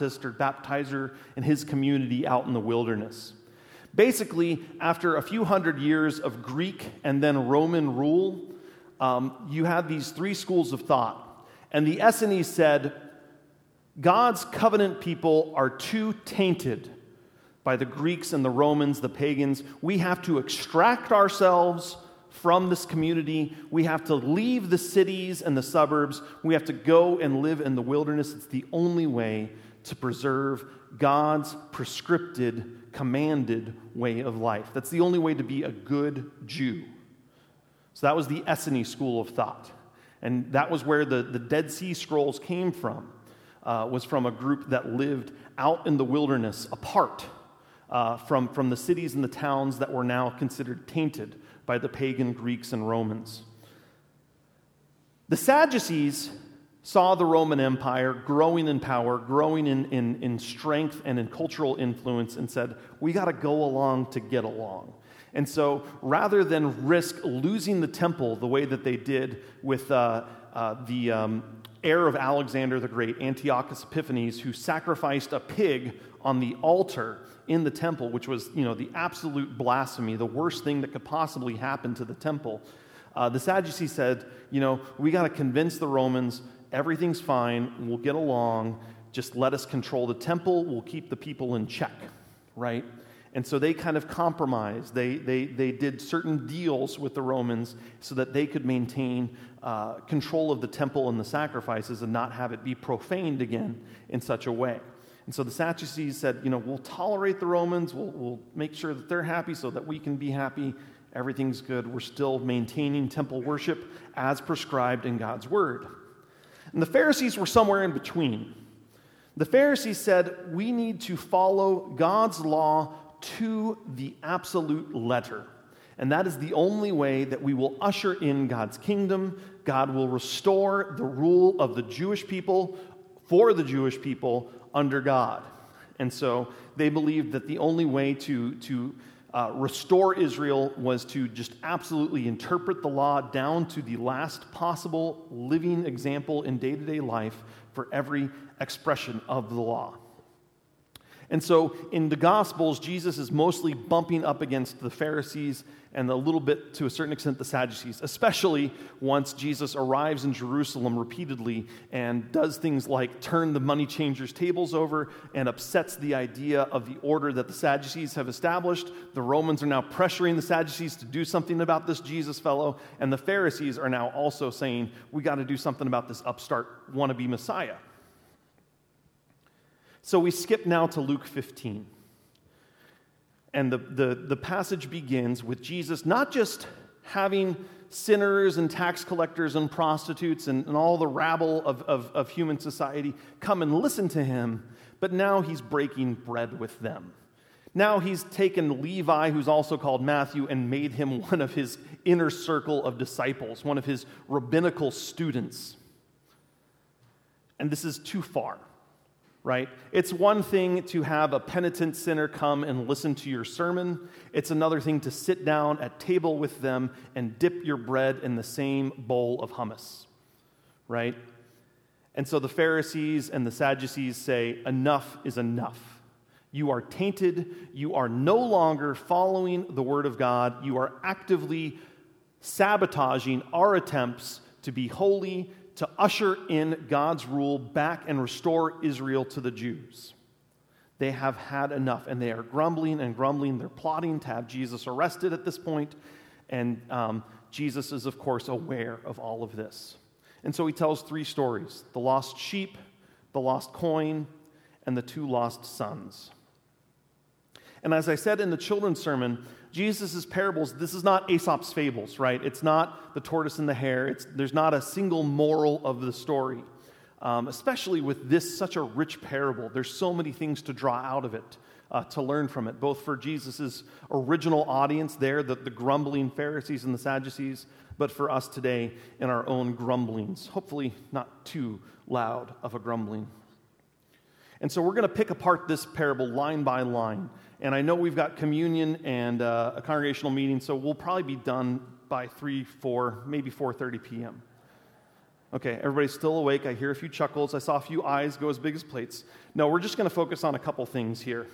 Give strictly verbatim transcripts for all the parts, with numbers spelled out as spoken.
Baptist or baptizer in his community out in the wilderness. Basically, after a few hundred years of Greek and then Roman rule, um, you had these three schools of thought. And the Essenes said, God's covenant people are too tainted by the Greeks and the Romans, the pagans. We have to extract ourselves from this community. We have to leave the cities and the suburbs. We have to go and live in the wilderness. It's the only way to preserve God's prescripted, commanded way of life. That's the only way to be a good Jew. So that was the Essene school of thought. And that was where the, the Dead Sea Scrolls came from, uh, was from a group that lived out in the wilderness, apart uh, from, from the cities and the towns that were now considered tainted by the pagan Greeks and Romans. The Sadducees saw the Roman Empire growing in power, growing in, in, in strength and in cultural influence, and said, we got to go along to get along. And so rather than risk losing the temple the way that they did with uh, uh, the um, heir of Alexander the Great, Antiochus Epiphanes, who sacrificed a pig on the altar in the temple, which was, you know, the absolute blasphemy, the worst thing that could possibly happen to the temple. Uh, the Sadducees said, you know, we got to convince the Romans everything's fine, we'll get along, just let us control the temple, we'll keep the people in check, right? And so they kind of compromised. They they they did certain deals with the Romans so that they could maintain uh, control of the temple and the sacrifices and not have it be profaned again in such a way. And so the Sadducees said, you know, we'll tolerate the Romans, we'll, we'll make sure that they're happy so that we can be happy. Everything's good. We're still maintaining temple worship as prescribed in God's word. And the Pharisees were somewhere in between. The Pharisees said, we need to follow God's law to the absolute letter. And that is the only way that we will usher in God's kingdom. God will restore the rule of the Jewish people for the Jewish people under God. And so they believed that the only way to, to uh, restore Israel was to just absolutely interpret the law down to the last possible living example in day-to-day life for every expression of the law. And so in the Gospels, Jesus is mostly bumping up against the Pharisees and a little bit, to a certain extent, the Sadducees, especially once Jesus arrives in Jerusalem repeatedly and does things like turn the money changers' tables over and upsets the idea of the order that the Sadducees have established. The Romans are now pressuring the Sadducees to do something about this Jesus fellow, and the Pharisees are now also saying, we got to do something about this upstart wannabe Messiah. So we skip now to Luke fifteen. And the, the, the passage begins with Jesus not just having sinners and tax collectors and prostitutes and, and all the rabble of, of, of human society come and listen to him, but now he's breaking bread with them. Now he's taken Levi, who's also called Matthew, and made him one of his inner circle of disciples, one of his rabbinical students. And this is too far. Right? It's one thing to have a penitent sinner come and listen to your sermon. It's another thing to sit down at table with them and dip your bread in the same bowl of hummus. Right? And so the Pharisees and the Sadducees say, enough is enough. You are tainted. You are no longer following the word of God. You are actively sabotaging our attempts to be holy, to usher in God's rule back and restore Israel to the Jews. They have had enough, and they are grumbling and grumbling. They're plotting to have Jesus arrested at this point, and um, Jesus is, of course, aware of all of this. And so he tells three stories: the lost sheep, the lost coin, and the two lost sons. And as I said in the children's sermon, Jesus' parables, this is not Aesop's fables, right? It's not the tortoise and the hare. It's, there's not a single moral of the story, um, especially with this such a rich parable. There's so many things to draw out of it, uh, to learn from it, both for Jesus' original audience there, the, the grumbling Pharisees and the Sadducees, but for us today in our own grumblings. Hopefully not too loud of a grumbling. And so we're going to pick apart this parable line by line. And I know we've got communion and uh, a congregational meeting, so we'll probably be done by three, four, maybe four thirty p.m. Okay, everybody's still awake. I hear a few chuckles. I saw a few eyes go as big as plates. No, we're just going to focus on a couple things here.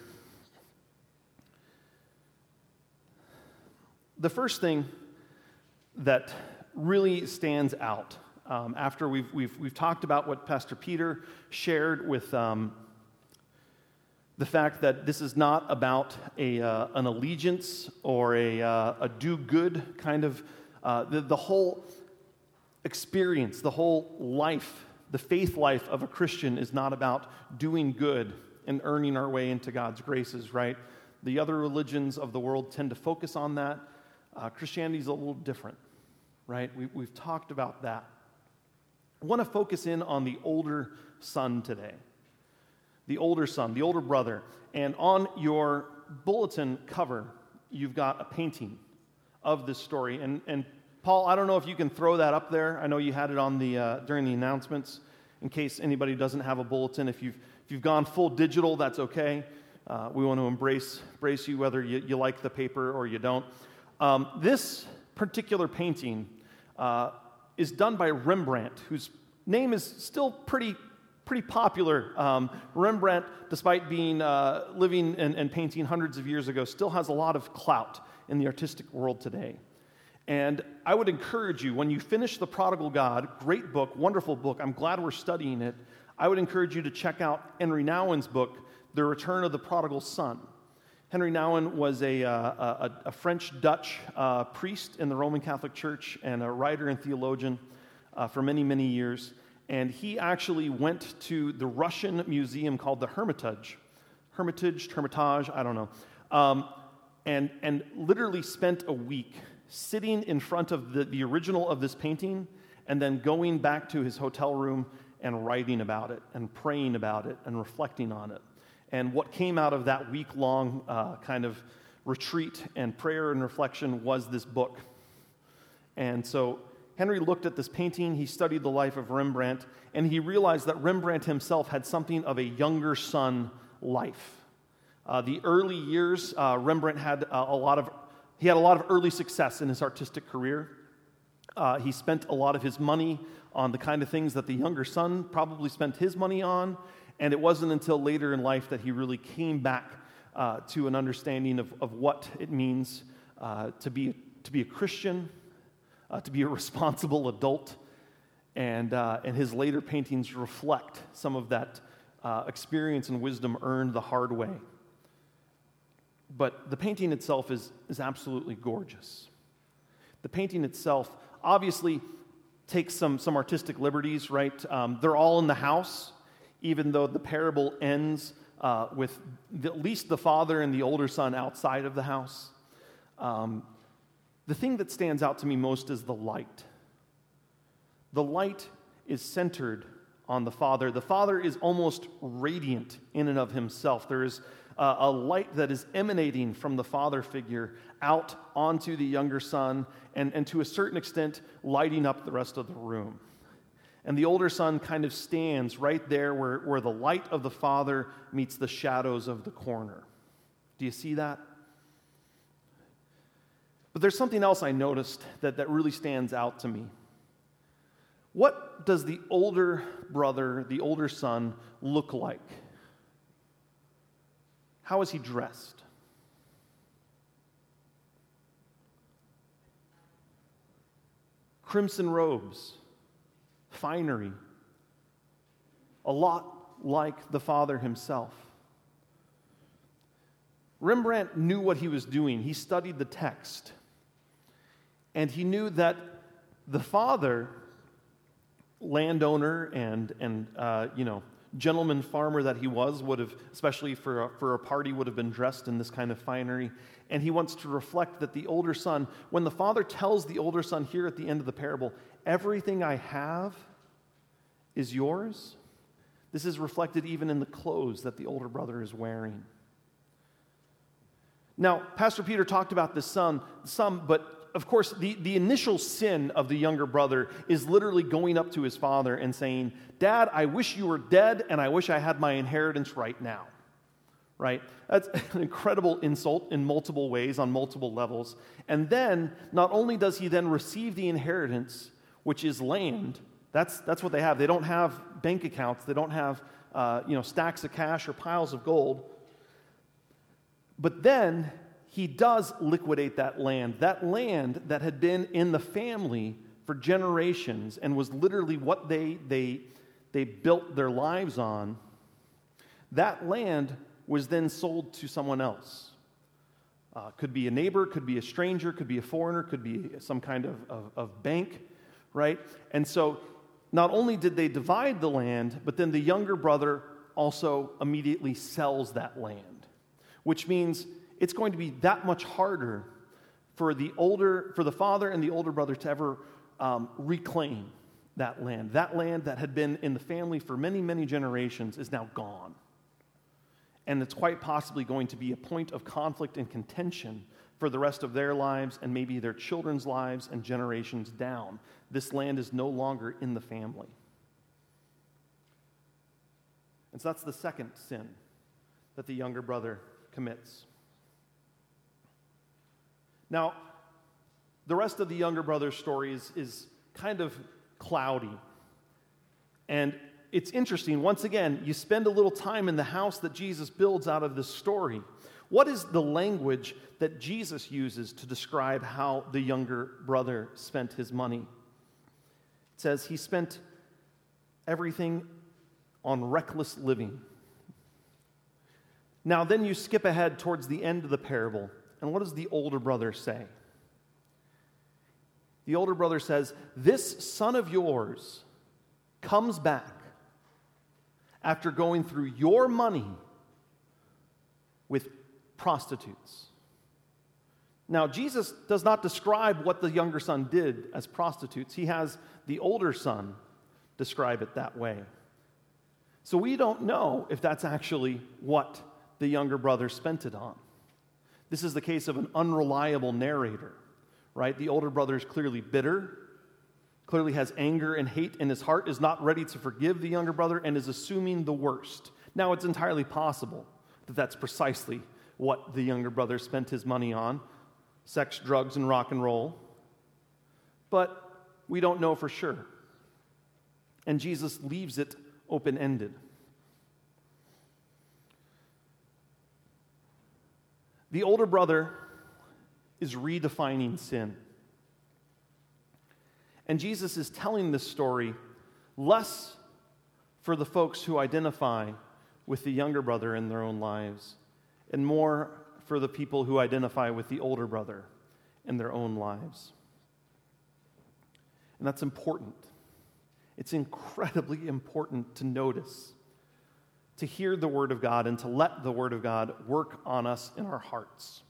The first thing that really stands out um, after we've, we've, we've talked about what Pastor Peter shared with um, the fact that this is not about a, uh, an allegiance or a, uh, a do-good kind of, uh, the, the whole experience, the whole life, the faith life of a Christian is not about doing good and earning our way into God's graces, right? The other religions of the world tend to focus on that. Uh, Christianity is a little different, right? We, we've talked about that. I want to focus in on the older son today. The older son, the older brother. And on your bulletin cover, you've got a painting of this story. And, and Paul, I don't know if you can throw that up there. I know you had it on the uh, during the announcements. In case anybody doesn't have a bulletin, if you've if you've gone full digital, that's okay. Uh, we want to embrace embrace you whether you, you like the paper or you don't. Um, this particular painting uh, is done by Rembrandt, whose name is still pretty pretty popular. Um, Rembrandt, despite being uh, living and, and painting hundreds of years ago, still has a lot of clout in the artistic world today. And I would encourage you, when you finish The Prodigal God, great book, wonderful book, I'm glad we're studying it, I would encourage you to check out Henry Nouwen's book, The Return of the Prodigal Son. Henry Nouwen was a, uh, a, a French-Dutch uh, priest in the Roman Catholic Church and a writer and theologian uh, for many, many years. And he actually went to the Russian museum called the Hermitage. Hermitage, Hermitage, I don't know. Um, and, and literally spent a week sitting in front of the, the original of this painting and then going back to his hotel room and writing about it and praying about it and reflecting on it. And what came out of that week-long uh, kind of retreat and prayer and reflection was this book. And so Henry looked at this painting, he studied the life of Rembrandt, and he realized that Rembrandt himself had something of a younger son life. Uh, the early years, uh, Rembrandt had uh, a lot of He had a lot of early success in his artistic career. Uh, he spent a lot of his money on the kind of things that the younger son probably spent his money on, and it wasn't until later in life that he really came back uh, to an understanding of, of what it means uh, to be to be a Christian, uh, to be a responsible adult, and uh, and his later paintings reflect some of that uh, experience and wisdom earned the hard way. But the painting itself is, is absolutely gorgeous. The painting itself obviously takes some, some artistic liberties, right? Um, they're all in the house, even though the parable ends uh, with the, at least the father and the older son outside of the house. Um, the thing that stands out to me most is the light. The light is centered on the father. The father is almost radiant in and of himself. There is Uh, a light that is emanating from the father figure out onto the younger son and, and to a certain extent lighting up the rest of the room. And the older son kind of stands right there where, where the light of the father meets the shadows of the corner. Do you see that? But there's something else I noticed that, that really stands out to me. What does the older brother, the older son, look like? How is he dressed? Crimson robes, finery, a lot like the father himself. Rembrandt knew what he was doing. He studied the text. And he knew that the father, landowner and, and uh, you know, gentleman farmer that he was, would have, especially for a, for a party, would have been dressed in this kind of finery. And he wants to reflect that the older son, when the father tells the older son here at the end of the parable, everything I have is yours, this is reflected even in the clothes that the older brother is wearing. Now, Pastor Peter talked about this son, some, but of course, the, the initial sin of the younger brother is literally going up to his father and saying, Dad, I wish you were dead, and I wish I had my inheritance right now. Right? That's an incredible insult in multiple ways, on multiple levels. And then, not only does he then receive the inheritance, which is land, That's, that's what they have. They don't have bank accounts. They don't have uh, you know, stacks of cash or piles of gold. But then he does liquidate that land. That land that had been in the family for generations and was literally what they, they, they built their lives on, that land was then sold to someone else. Uh, could be a neighbor, could be a stranger, could be a foreigner, could be some kind of, of, of bank, right? And so not only did they divide the land, but then the younger brother also immediately sells that land, which means it's going to be that much harder for the older, for the father and the older brother to ever um, reclaim that land. That land that had been in the family for many, many generations is now gone. And it's quite possibly going to be a point of conflict and contention for the rest of their lives and maybe their children's lives and generations down. This land is no longer in the family. And so that's the second sin that the younger brother commits. Now, the rest of the younger brother's story is, is kind of cloudy. And it's interesting. Once again, you spend a little time in the house that Jesus builds out of this story. What is the language that Jesus uses to describe how the younger brother spent his money? It says he spent everything on reckless living. Now, then you skip ahead towards the end of the parable. And what does the older brother say? The older brother says, "This son of yours comes back after going through your money with prostitutes." Now, Jesus does not describe what the younger son did as prostitutes. He has the older son describe it that way. So we don't know if that's actually what the younger brother spent it on. This is the case of an unreliable narrator, right? The older brother is clearly bitter, clearly has anger and hate in his heart, is not ready to forgive the younger brother, and is assuming the worst. Now, it's entirely possible that that's precisely what the younger brother spent his money on: sex, drugs, and rock and roll. But we don't know for sure. And Jesus leaves it open-ended. The older brother is redefining sin. And Jesus is telling this story less for the folks who identify with the younger brother in their own lives, and more for the people who identify with the older brother in their own lives. And that's important. It's incredibly important to notice, to hear the Word of God, and to let the Word of God work on us in our hearts.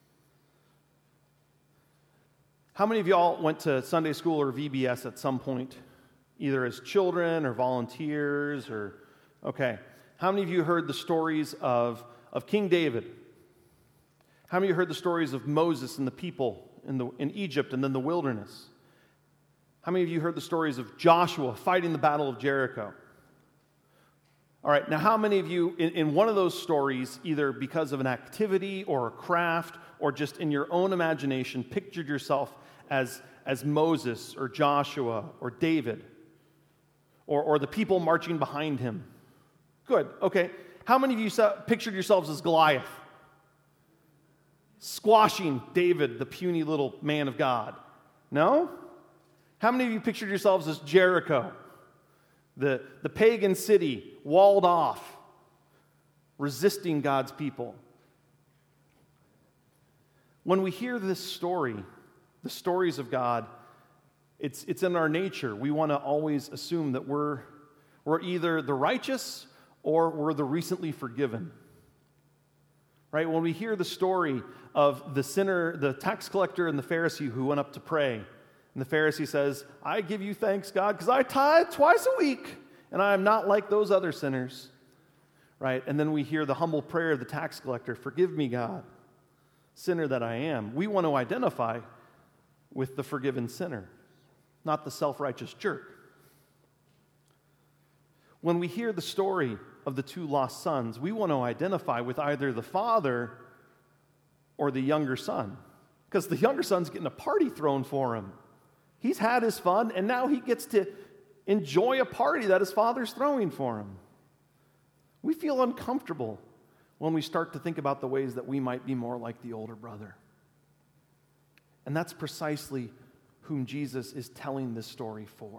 How many of y'all went to Sunday school or V B S at some point, either as children or volunteers or, okay. How many of you heard the stories of, of King David? How many of you heard the stories of Moses and the people in, the, in Egypt and then the wilderness? How many of you heard the stories of Joshua fighting the Battle of Jericho? All right, now how many of you, in, in one of those stories, either because of an activity or a craft or just in your own imagination, pictured yourself as, as Moses or Joshua or David or, or the people marching behind him? Good, okay. How many of you saw, pictured yourselves as Goliath, squashing David, the puny little man of God? No? How many of you pictured yourselves as Jericho, the, the pagan city, walled off, resisting God's people? When we hear this story, the stories of God, it's, it's in our nature. We want to always assume that we're, we're either the righteous or we're the recently forgiven. Right? When we hear the story of the sinner, the tax collector and the Pharisee who went up to pray, and the Pharisee says, "I give you thanks, God, because I tithe twice a week, and I am not like those other sinners." Right? And then we hear the humble prayer of the tax collector, "Forgive me, God, sinner that I am." We want to identify with the forgiven sinner, not the self-righteous jerk. When we hear the story of the two lost sons, we want to identify with either the father or the younger son, because the younger son's getting a party thrown for him. He's had his fun, and now he gets to enjoy a party that his father's throwing for him. We feel uncomfortable when we start to think about the ways that we might be more like the older brother. And that's precisely whom Jesus is telling this story for.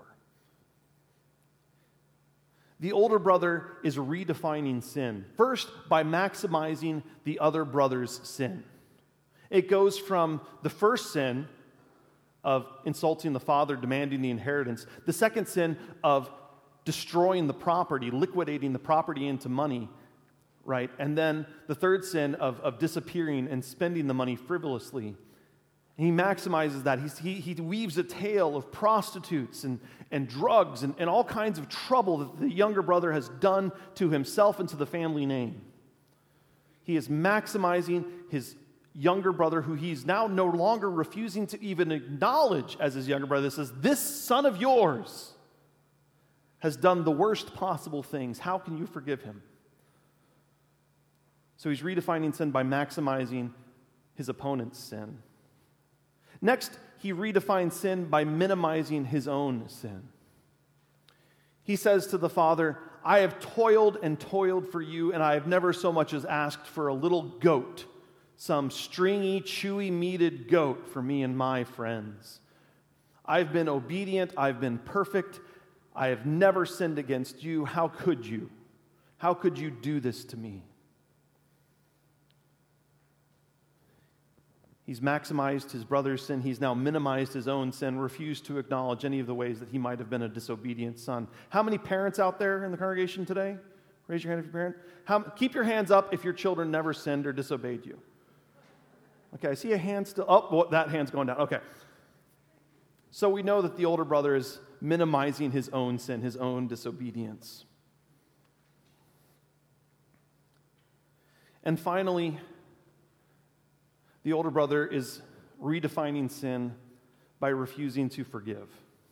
The older brother is redefining sin, first by maximizing the other brother's sin. It goes from the first sin of insulting the father, demanding the inheritance, the second sin of destroying the property, liquidating the property into money, right? And then the third sin of, of disappearing and spending the money frivolously. He maximizes that. He's, he, he weaves a tale of prostitutes and, and drugs and, and all kinds of trouble that the younger brother has done to himself and to the family name. He is maximizing his younger brother, who he's now no longer refusing to even acknowledge as his younger brother. Says, this son of yours has done the worst possible things. How can you forgive him? So he's redefining sin by maximizing his opponent's sin. Next, he redefines sin by minimizing his own sin. He says to the father, I have toiled and toiled for you, and I have never so much as asked for a little goat, some stringy, chewy-meated goat for me and my friends. I've been obedient, I've been perfect, I have never sinned against you. How could you? How could you do this to me? He's maximized his brother's sin. He's now minimized his own sin, refused to acknowledge any of the ways that he might have been a disobedient son. How many parents out there in the congregation today? Raise your hand if you're a parent. How, keep your hands up if your children never sinned or disobeyed you. Okay, I see a hand still. Oh, well, that hand's going down. Okay. So we know that the older brother is minimizing his own sin, his own disobedience. And finally, the older brother is redefining sin by refusing to forgive.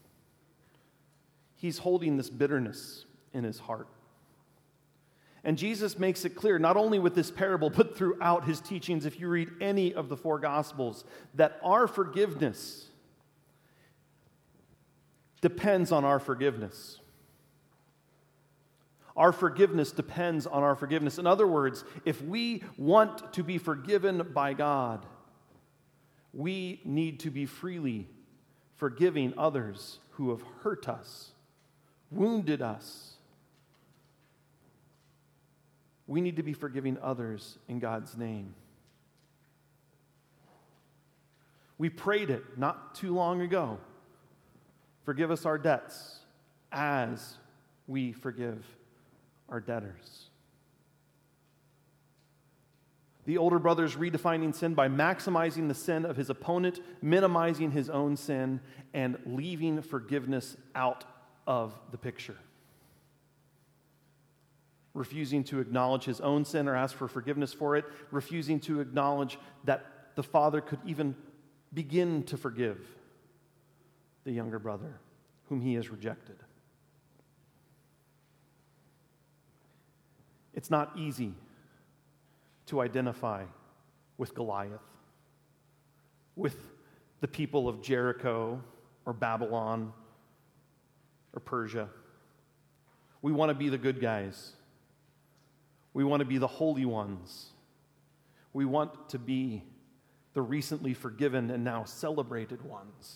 He's holding this bitterness in his heart. And Jesus makes it clear, not only with this parable, but throughout his teachings, if you read any of the four Gospels, that our forgiveness depends on our forgiveness. Our forgiveness depends on our forgiveness. In other words, if we want to be forgiven by God, we need to be freely forgiving others who have hurt us, wounded us. We need to be forgiving others in God's name. We prayed it not too long ago. Forgive us our debts as we forgive our debtors. The older brother is redefining sin by maximizing the sin of his opponent, minimizing his own sin, and leaving forgiveness out of the picture. Refusing to acknowledge his own sin or ask for forgiveness for it, refusing to acknowledge that the father could even begin to forgive the younger brother whom he has rejected. It's not easy to identify with Goliath, with the people of Jericho or Babylon or Persia. We want to be the good guys. We want to be the holy ones. We want to be the recently forgiven and now celebrated ones.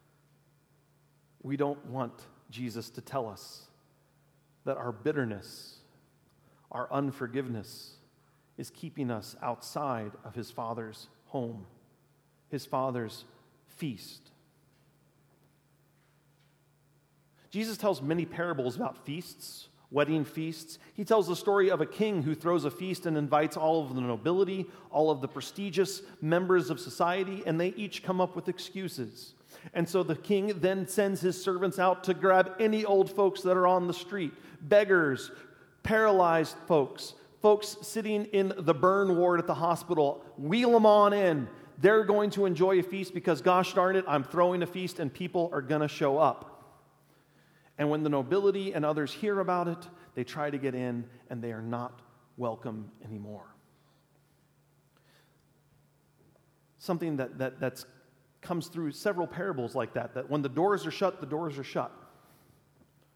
We don't want Jesus to tell us that our bitterness, our unforgiveness, is keeping us outside of his Father's home, his Father's feast. Jesus tells many parables about feasts, wedding feasts. He tells the story of a king who throws a feast and invites all of the nobility, all of the prestigious members of society, and they each come up with excuses. And so the king then sends his servants out to grab any old folks that are on the street, beggars, paralyzed folks, folks sitting in the burn ward at the hospital, wheel them on in. They're going to enjoy a feast because, gosh darn it, I'm throwing a feast and people are going to show up. And when the nobility and others hear about it, they try to get in and they are not welcome anymore. Something that, that that's comes through several parables like that, that when the doors are shut, the doors are shut.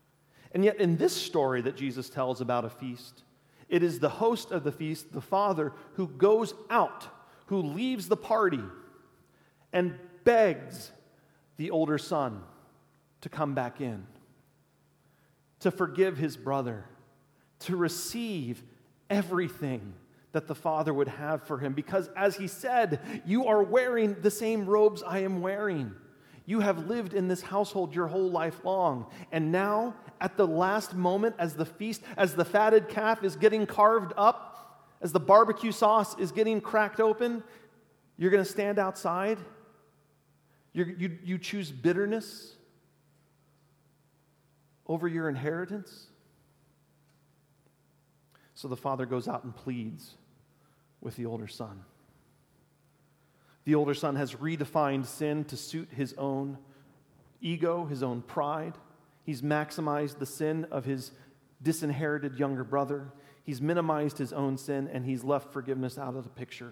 And yet in this story that Jesus tells about a feast, it is the host of the feast, the father, who goes out, who leaves the party and begs the older son to come back in, to forgive his brother, to receive everything that the father would have for him. Because as he said, you are wearing the same robes I am wearing. You have lived in this household your whole life long. And now, at the last moment, as the feast, as the fatted calf is getting carved up, as the barbecue sauce is getting cracked open, you're going to stand outside. You're, you, you choose bitterness over your inheritance. So the father goes out and pleads with the older son. The older son has redefined sin to suit his own ego, his own pride. He's maximized the sin of his disinherited younger brother. He's minimized his own sin, and he's left forgiveness out of the picture.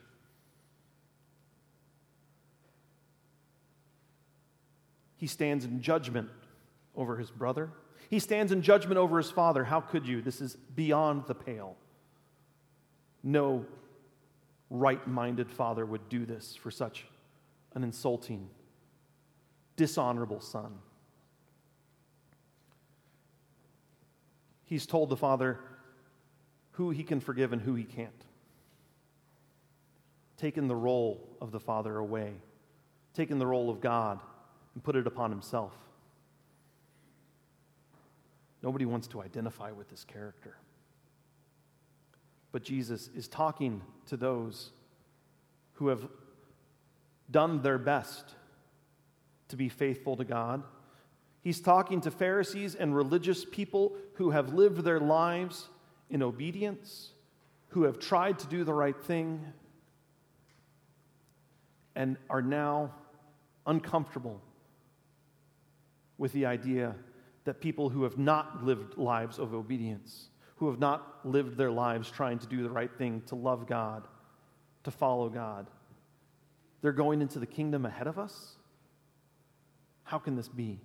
He stands in judgment over his brother. He stands in judgment over his father. How could you? This is beyond the pale. No right-minded father would do this for such an insulting, dishonorable son. He's told the father who he can forgive and who he can't. Taken the role of the father away. Taken the role of God and put it upon himself. Nobody wants to identify with this character. But Jesus is talking to those who have done their best to be faithful to God. He's talking to Pharisees and religious people who have lived their lives in obedience, who have tried to do the right thing, and are now uncomfortable with the idea that people who have not lived lives of obedience, who have not lived their lives trying to do the right thing, to love God, to follow God, they're going into the kingdom ahead of us? How can this be?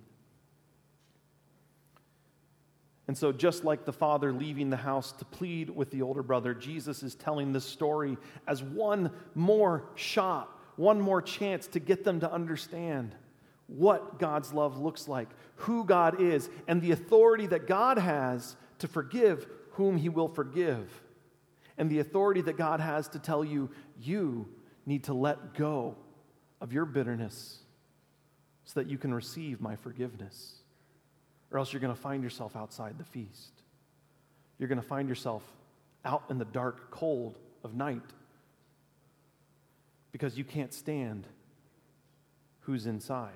And so just like the father leaving the house to plead with the older brother, Jesus is telling this story as one more shot, one more chance to get them to understand what God's love looks like, who God is, and the authority that God has to forgive whom he will forgive, and the authority that God has to tell you, you need to let go of your bitterness so that you can receive my forgiveness, or else you're going to find yourself outside the feast. You're going to find yourself out in the dark cold of night because you can't stand who's inside.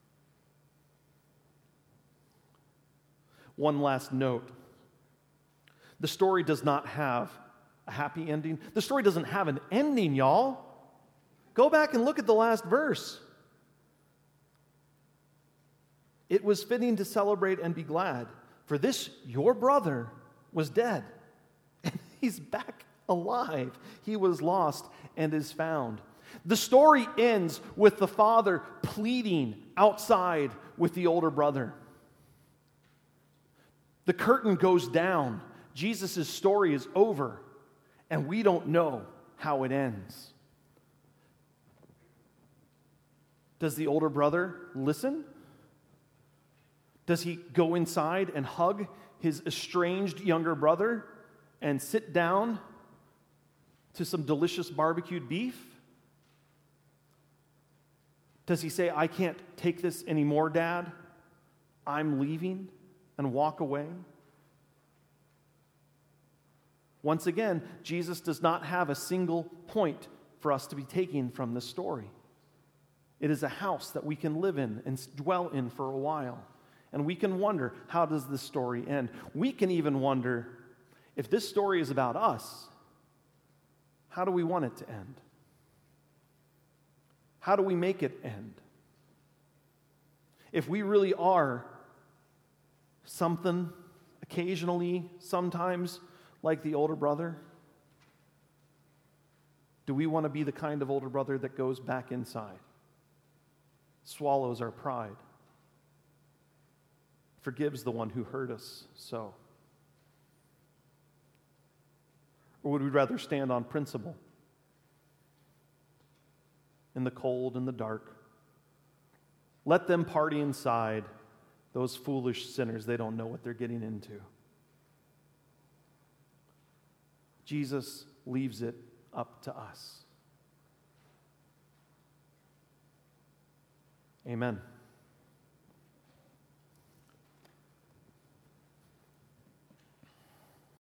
One last note. The story does not have a happy ending. The story doesn't have an ending, y'all. Go back and look at the last verse. It was fitting to celebrate and be glad, for this, your brother, was dead, and he's back alive. He was lost and is found. The story ends with the father pleading outside with the older brother. The curtain goes down. Jesus' story is over, and we don't know how it ends. Does the older brother listen? Does he go inside and hug his estranged younger brother and sit down to some delicious barbecued beef? Does he say, I can't take this anymore, Dad? I'm leaving, and walk away? Once again, Jesus does not have a single point for us to be taking from this story. It is a house that we can live in and dwell in for a while. And we can wonder, how does this story end? We can even wonder, if this story is about us, how do we want it to end? How do we make it end? If we really are something, occasionally, sometimes, like the older brother, do we want to be the kind of older brother that goes back inside, swallows our pride, forgives the one who hurt us so? Or would we rather stand on principle? In the cold and the dark. Let them party inside, those foolish sinners. They don't know what they're getting into. Jesus leaves it up to us. Amen.